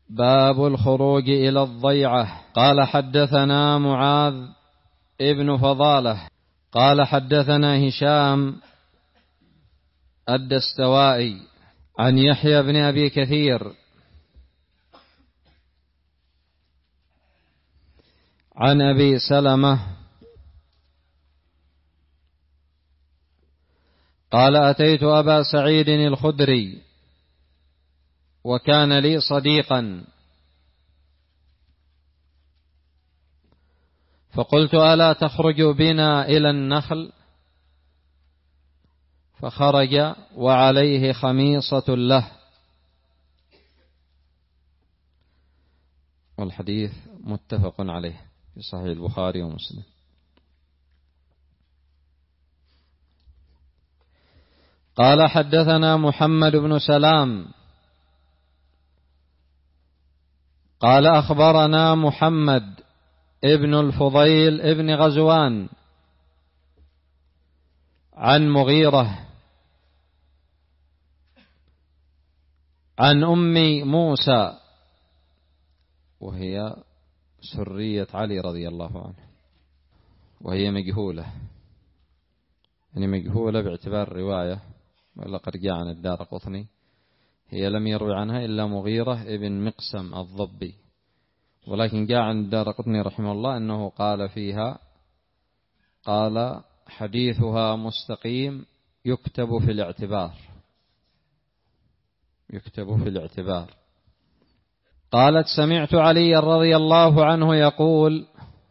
باب الخروج إلى الضيعة. قال حدثنا معاذ ابن فضالة قال حدثنا هشام الدستوائي عن يحيى بن أبي كثير عن أبي سلمة قال أتيت أبا سعيد الخدري وكان لي صديقا فقلت ألا تخرج بنا إلى النخل؟ فخرج وعليه خميصة له. والحديث متفق عليه في صحيح البخاري ومسلم. قال حدثنا محمد بن سلام قال أخبرنا محمد ابن الفضيل ابن غزوان عن مغيرة عن أم موسى وهي سرية علي رضي الله عنه، وهي مجهولة، يعني مجهولة باعتبار الرواية، ولقد جاء عن الدارقطني هي لم يروي عنها إلا مغيرة ابن مقسم الضبي، ولكن جاء عن الدارقطني رحمه الله أنه قال فيها قال حديثها مستقيم يكتب في الاعتبار، يكتب في الاعتبار. قالت سمعت علي رضي الله عنه يقول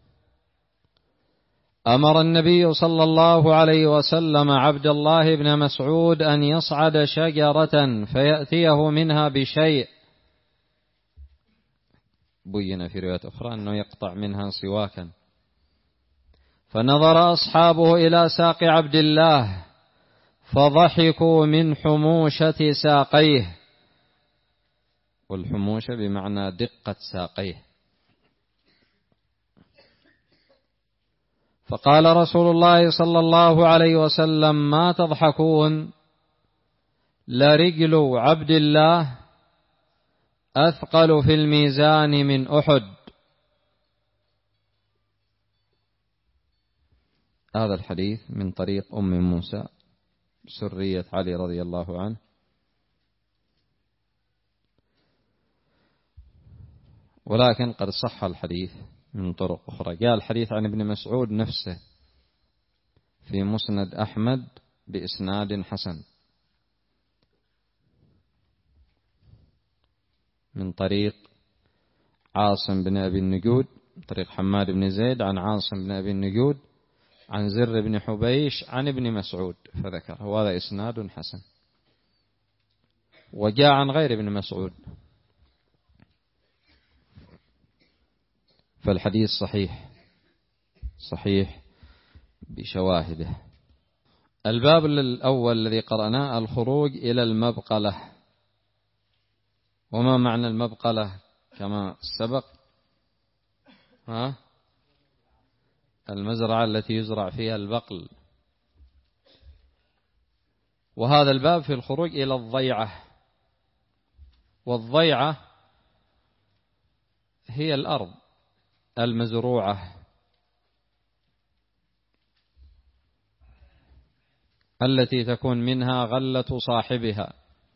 أمر النبي صلى الله عليه وسلم عبد الله بن مسعود أن يصعد شجرة فيأتيه منها بشيء، بين في رواية أخرى أنه يقطع منها سواكا، فنظر أصحابه إلى ساق عبد الله فضحكوا من حموشة ساقيه، والحموشة بمعنى دقة ساقيه. فقال رسول الله صلى الله عليه وسلم ما تضحكون؟ لرجل عبد الله أثقل في الميزان من أحد. هذا الحديث من طريق أم موسى سرية علي رضي الله عنه، ولكن قد صح الحديث من طرق أخرى. جاء الحديث عن ابن مسعود نفسه في مسند أحمد بإسناد حسن من طريق عاصم بن أبي النجود، طريق حماد بن زيد عن عاصم بن أبي النجود عن زر بن حبيش عن ابن مسعود فذكر، وهذا إسناد حسن. وجاء عن غير ابن مسعود، فالحديث صحيح صحيح بشواهده. الباب الأول الذي قرأناه الخروج إلى المبقلة. وما معنى المبقلة كما سبق؟ المزرعة التي يزرع فيها البقل. وهذا الباب في الخروج إلى الضيعة، والضيعة هي الأرض المزروعة التي تكون منها غلة صاحبها،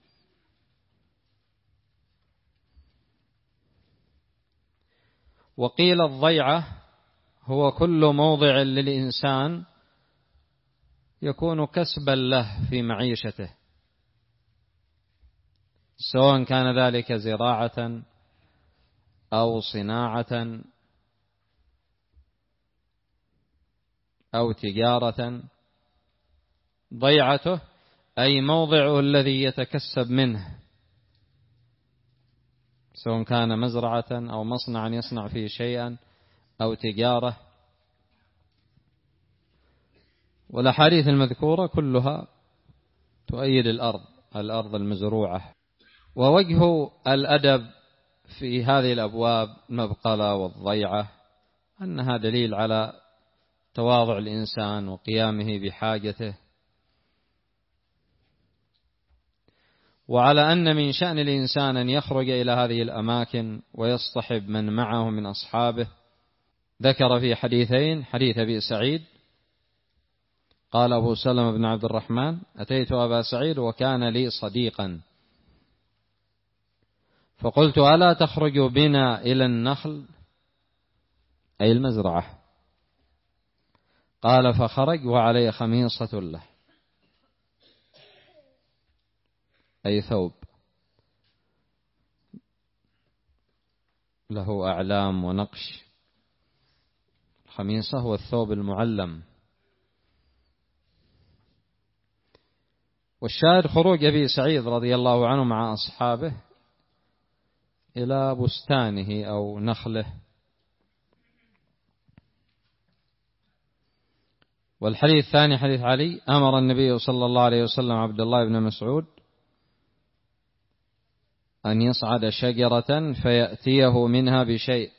وقيل الضيعة هو كل موضع للإنسان يكون كسبا له في معيشته، سواء كان ذلك زراعة أو صناعة أو تجارة. ضيعته أي موضعه الذي يتكسب منه، سواء كان مزرعة أو مصنعا يصنع فيه شيئا أو تجارة. والأحاديث المذكورة كلها تؤيد الأرض المزروعة. ووجه الأدب في هذه الأبواب المبقلة والضيعة أنها دليل على تواضع الإنسان وقيامه بحاجته، وعلى أن من شأن الإنسان أن يخرج إلى هذه الأماكن ويصطحب من معه من أصحابه. ذكر في حديثين: حديث أبي سعيد قال أبو سلمة بن عبد الرحمن: أتيت أبا سعيد وكان لي صديقا فقلت: ألا تخرج بنا إلى النخل، أي المزرعة؟ قال: فخرج وعليه خميصة له، أي ثوب له أعلام ونقش. الخميصة هو الثوب المعلم. والشاهد خروج أبي سعيد رضي الله عنه مع أصحابه إلى بستانه أو نخله. والحديث الثاني حديث علي: أمر النبي صلى الله عليه وسلم عبد الله بن مسعود أن يصعد شجرة فيأتيه منها بشيء.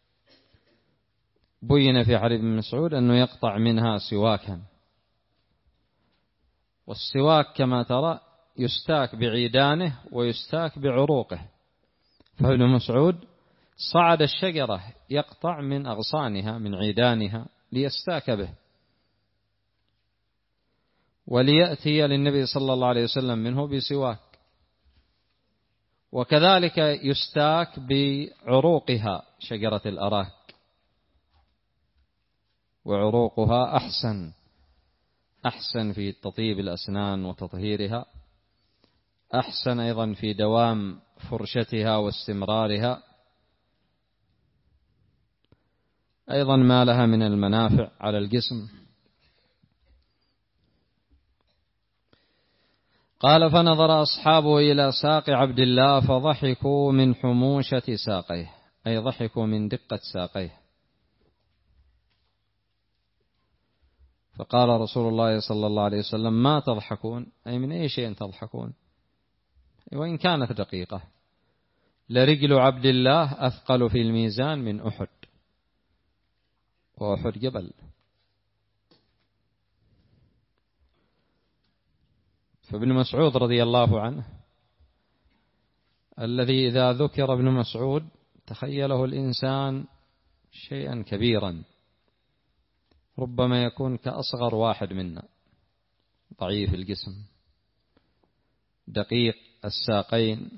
بين في حديث ابن مسعود أنه يقطع منها سواكا، والسواك كما ترى يستاك بعيدانه ويستاك بعروقه، فابن مسعود صعد الشجرة يقطع من أغصانها من عيدانها ليستاك به وليأتي للنبي صلى الله عليه وسلم منه بسواك. وكذلك يستاك بعروقها شجرة الأراك، وعروقها أحسن في تطيب الأسنان وتطهيرها، أحسن أيضا في دوام فرشتها واستمرارها، أيضا ما لها من المنافع على الجسم. قال: فنظر أصحابه إلى ساق عبد الله فضحكوا من حموشة ساقيه، أي ضحكوا من دقة ساقيه. فقال رسول الله صلى الله عليه وسلم: ما تضحكون؟ أي من أي شيء تضحكون؟ وإن كانت دقيقة، لرجل عبد الله أثقل في الميزان من أحد، وأحد جبل. فابن مسعود رضي الله عنه الذي إذا ذكر ابن مسعود تخيله الإنسان شيئا كبيرا، ربما يكون كأصغر واحد منا، ضعيف الجسم، دقيق الساقين،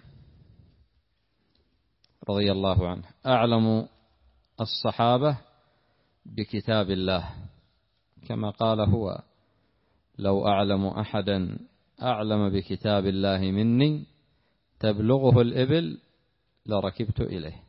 رضي الله عنه، أعلم الصحابة بكتاب الله، كما قال هو: لو أعلم أحدا أعلم بكتاب الله مني تبلغه الإبل لركبت إليه.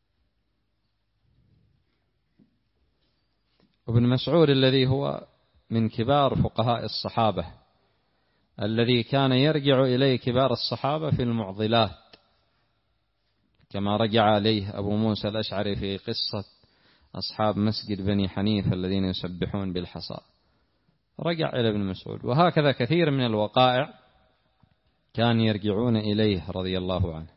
وابن مسعود الذي هو من كبار فقهاء الصحابة، الذي كان يرجع إليه كبار الصحابة في المعضلات، كما رجع عليه أبو موسى الأشعري في قصة أصحاب مسجد بني حنيفة الذين يسبحون بالحصى، رجع إلى ابن مسعود. وهكذا كثير من الوقائع كان يرجعون إليه رضي الله عنه.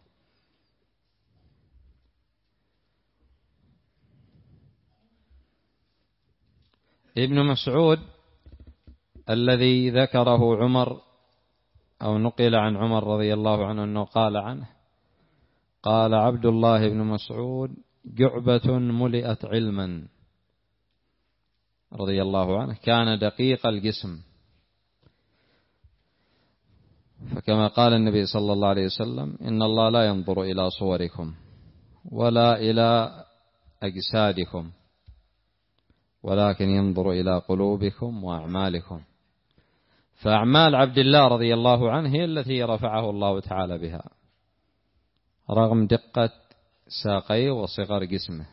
ابن مسعود الذي ذكره عمر أو نقل عن عمر رضي الله عنه أنه قال عنه: قال عبد الله بن مسعود: جعبة ملئت علما، رضي الله عنه، كان دقيق الجسم. فكما قال النبي صلى الله عليه وسلم: إن الله لا ينظر إلى صوركم ولا إلى أجسادكم ولكن ينظر إلى قلوبكم وأعمالكم. فأعمال عبد الله رضي الله عنه هي التي رفعه الله تعالى بها رغم دقة ساقيه وصغر جسمه.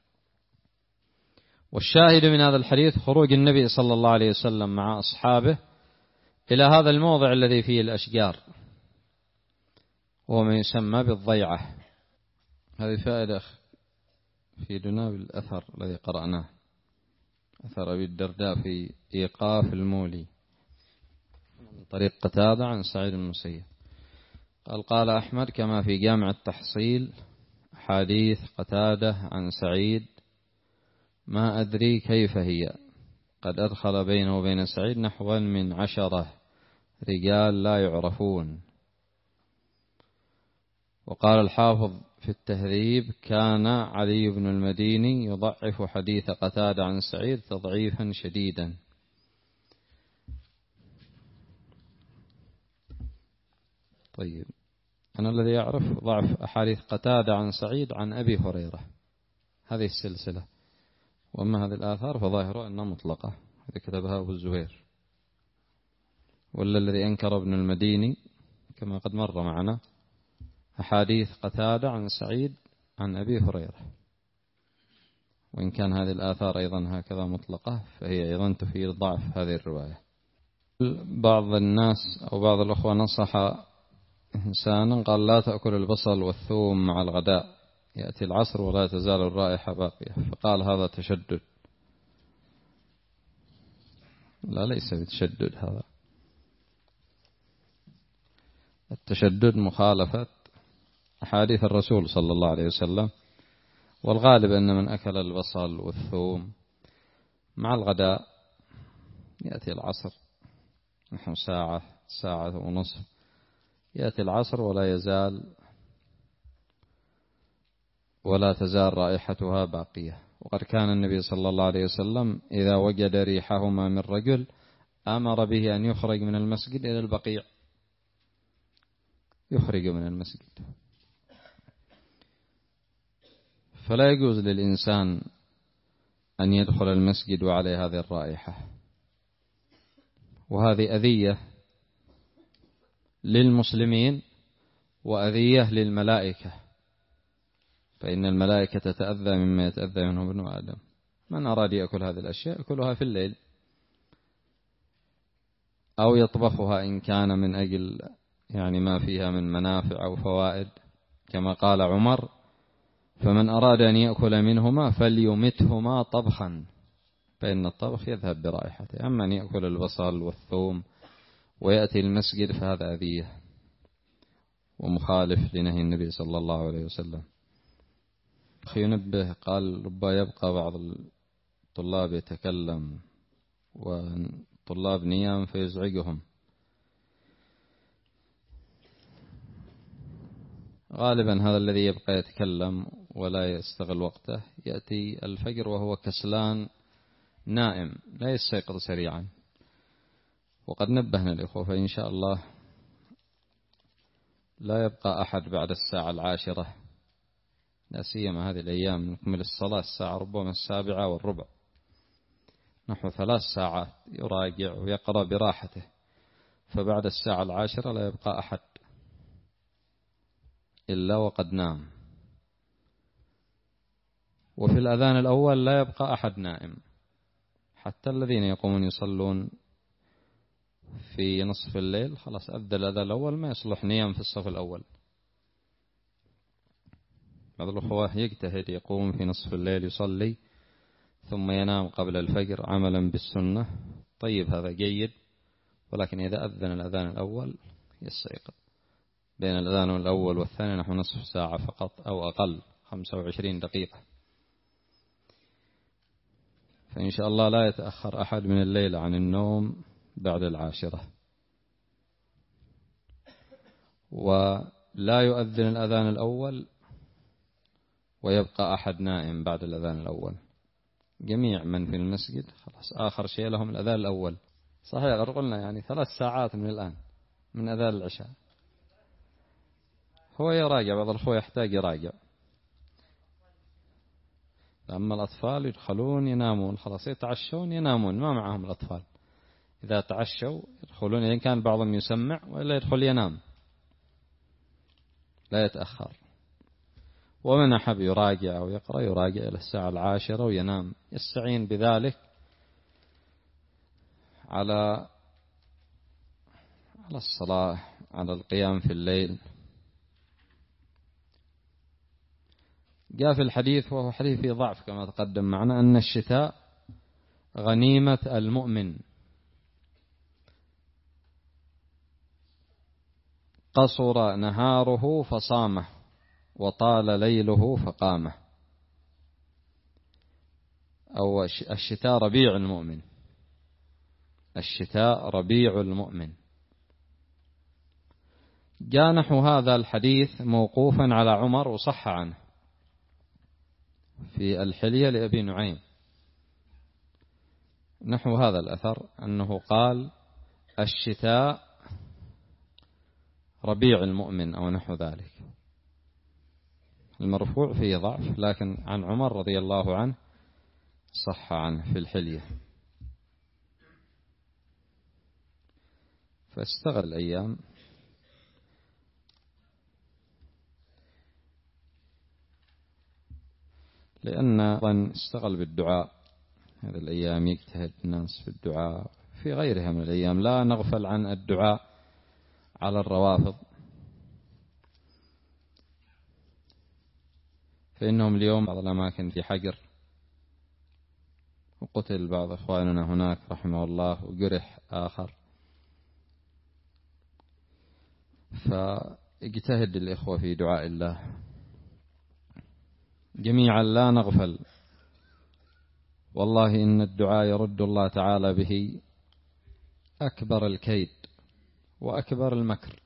والشاهد من هذا الحديث خروج النبي صلى الله عليه وسلم مع أصحابه إلى هذا الموضع الذي فيه الأشجار، وهو ما يسمى بالضيعة. هذه فائدة في دناب الأثر الذي قرأناه، أثر أبي الدرداء في إيقاف المولي من طريق قتادة عن سعيد بن المسيب قال: قال أحمد كما في جامع التحصيل حديث قتادة عن سعيد ما أدري كيف هي، قد أدخل بينه وبين سعيد نحوا من 10 رجال لا يعرفون. وقال الحافظ في التهذيب: كان علي بن المديني يضعف حديث قتادة عن سعيد تضعيفا شديدا. طيب، أنا الذي أعرف ضعف أحاديث قتادة عن سعيد عن أبي هريرة، هذه السلسلة. وأما هذه الآثار فظاهرها أنها مطلقة، هذا كتبها أبو الزبير. ولا الذي أنكر ابن المديني كما قد مر معنا أحاديث قتادة عن سعيد عن أبي هريرة، وإن كان هذه الآثار أيضا هكذا مطلقة فهي أيضا تفيد ضعف هذه الرواية. بعض الناس أو بعض الأخوة نصح إنسانا قال: لا تأكل البصل والثوم مع الغداء، يأتي العصر ولا تزال الرائحة باقية، فقال: هذا تشدد. لا، ليس بتشدد، هذا التشدد مخالفة أحاديث الرسول صلى الله عليه وسلم، والغالب أن من أكل البصل والثوم مع الغداء يأتي العصر نحو ساعة ونصف، يأتي العصر ولا تزال رائحتها باقية. وقد كان النبي صلى الله عليه وسلم إذا وجد ريحهما من رجل أمر به أن يخرج من المسجد إلى البقيع، يخرج من المسجد. فلا يجوز للإنسان أن يدخل المسجد وعليه هذه الرائحة، وهذه أذية للمسلمين وأذية للملائكة، فإن الملائكة تتأذى مما يتأذى منه ابن آدم. من أراد يأكل هذه الأشياء يأكلها في الليل أو يطبخها إن كان من أجل يعني ما فيها من منافع أو فوائد، كما قال عمر: فمن أراد أن يأكل منهما فليمتهما طبخا، فإن الطبخ يذهب برائحته. أما أن يأكل البصل والثوم ويأتي المسجد فهذا أذية ومخالف لنهي النبي صلى الله عليه وسلم. أخي ينبه، قال: ربما يبقى بعض الطلاب يتكلم والطلاب نيام فيزعجهم. غالبا هذا الذي يبقى يتكلم ولا يستغل وقته يأتي الفجر وهو كسلان نائم لا يستيقظ سريعا. وقد نبهنا الإخوة، فإن شاء الله لا يبقى أحد بعد الساعة 10، لا سيما هذه الأيام نكمل الصلاة الساعة ربما 7:15، نحو 3 ساعات يراجع ويقرأ براحته، فبعد الساعة 10 لا يبقى أحد إلا وقد نام. وفي الأذان الأول لا يبقى أحد نائم، حتى الذين يقومون يصلون في نصف الليل خلاص أذن الأذان الأول ما يصلح نيام في الصف الأول. بعض الأخوة يجتهد يقوم في نصف الليل يصلي ثم ينام قبل الفجر عملا بالسنة، طيب هذا جيد، ولكن إذا أذن الأذان الأول يستيقظ. بين الأذان الأول والثاني نحو نصف ساعة فقط أو أقل، 25 دقيقة. فإن شاء الله لا يتأخر أحد من الليل عن النوم بعد 10، ولا يؤذن الأذان الأول ويبقى أحد نائم بعد الأذان الأول. جميع من في المسجد خلاص آخر شيء لهم الأذان الأول. صحيح قلنا يعني 3 ساعات من الآن من أذان العشاء. هو يراجع، بعض الأخوة يحتاج يراجع. أما الأطفال يدخلون ينامون، خلاص يتعشون ينامون، ما معهم الأطفال. إذا تعشوا يدخلون، إذا كان بعضهم يسمع وإلا يدخل ينام، لا يتأخر. ومن أحب يراجع أو يقرأ يراجع إلى الساعة 10 وينام، يستعين بذلك على الصلاة، على القيام في الليل. جاء في الحديث، وهو حديث فيه ضعف كما تقدم معنا، أن الشتاء غنيمة المؤمن، قصر نهاره فصامه وطال ليله فقامه. أو الشتاء ربيع المؤمن، الشتاء ربيع المؤمن. جاء نحو هذا الحديث موقوفا على عمر وصح عنه في الحلية لأبي نعيم، نحو هذا الأثر أنه قال الشتاء ربيع المؤمن أو نحو ذلك. المرفوع فيه ضعف، لكن عن عمر رضي الله عنه صح عنه في الحلية. فاستغل الأيام لأن استغل بالدعاء، هذه الأيام يجتهد الناس في الدعاء في غيرها من الأيام. لا نغفل عن الدعاء على الروافض، فإنهم اليوم بعض الأماكن في حجر، وقتل بعض إخواننا هناك رحمه الله وجرح آخر. فاجتهد الإخوة في دعاء الله جميعا، لا نغفل. والله إن الدعاء يرد الله تعالى به أكبر الكيد وأكبر المكر،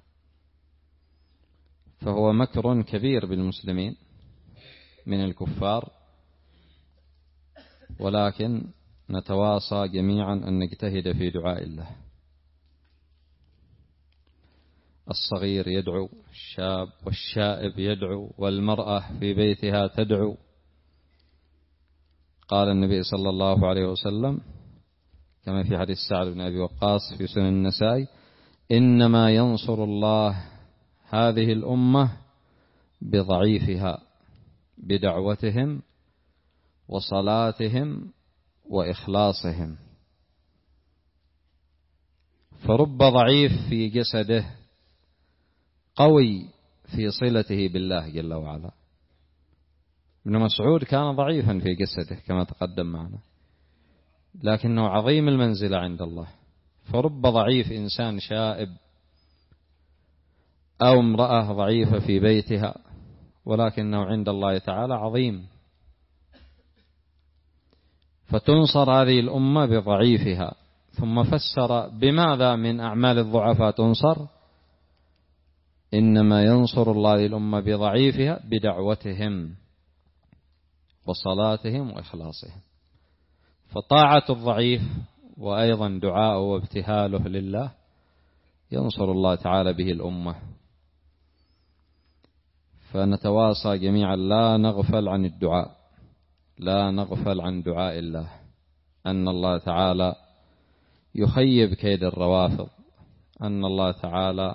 فهو مكر كبير بالمسلمين من الكفار، ولكن نتواصى جميعا أن نجتهد في دعاء الله. الصغير يدعو، الشاب والشائب يدعو، والمرأة في بيتها تدعو. قال النبي صلى الله عليه وسلم كما في حديث سعد بن أبي وقاص في سنن النسائي: إنما ينصر الله هذه الأمة بضعيفها بدعوتهم وصلاتهم وإخلاصهم. فرب ضعيف في جسده قوي في صلته بالله جل وعلا. ابن مسعود كان ضعيفا في جسده كما تقدم معنا، لكنه عظيم المنزلة عند الله. فرب ضعيف إنسان شائب أو امرأة ضعيفة في بيتها، ولكنه عند الله تعالى عظيم. فتنصر هذه الأمة بضعيفها. ثم فسر بماذا من أعمال الضعفاء تنصر؟ إنما ينصر الله الأمة بضعيفها بدعوتهم وصلاتهم وإخلاصهم. فطاعة الضعيف وأيضا دعاءه وابتهاله لله ينصر الله تعالى به الأمة. فنتواصى جميعا لا نغفل عن الدعاء، لا نغفل عن دعاء الله، أن الله تعالى يخيب كيد الروافض، أن الله تعالى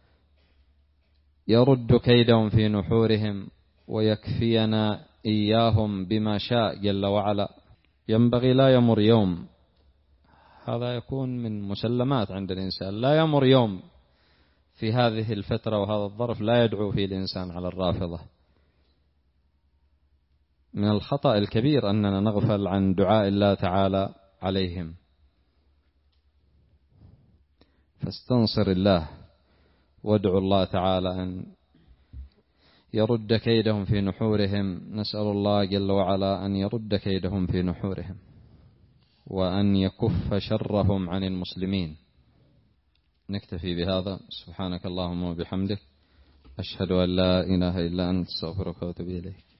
يرد كيدهم في نحورهم ويكفينا إياهم بما شاء جل وعلا. ينبغي لا يمر يوم، هذا يكون من مسلمات عند الإنسان، لا يمر يوم في هذه الفترة وهذا الظرف لا يدعو فيه الإنسان على الرافضة. من الخطأ الكبير أننا نغفل عن دعاء الله تعالى عليهم. فاستنصر الله وادعو الله تعالى أن يرد كيدهم في نحورهم. نسأل الله جل وعلا أن يرد كيدهم في نحورهم وأن يكف شرهم عن المسلمين. نكتفي بهذا. سبحانك اللهم وبحمدك، أشهد أن لا إله إلا أنت، أستغفرك وأتوب إليك.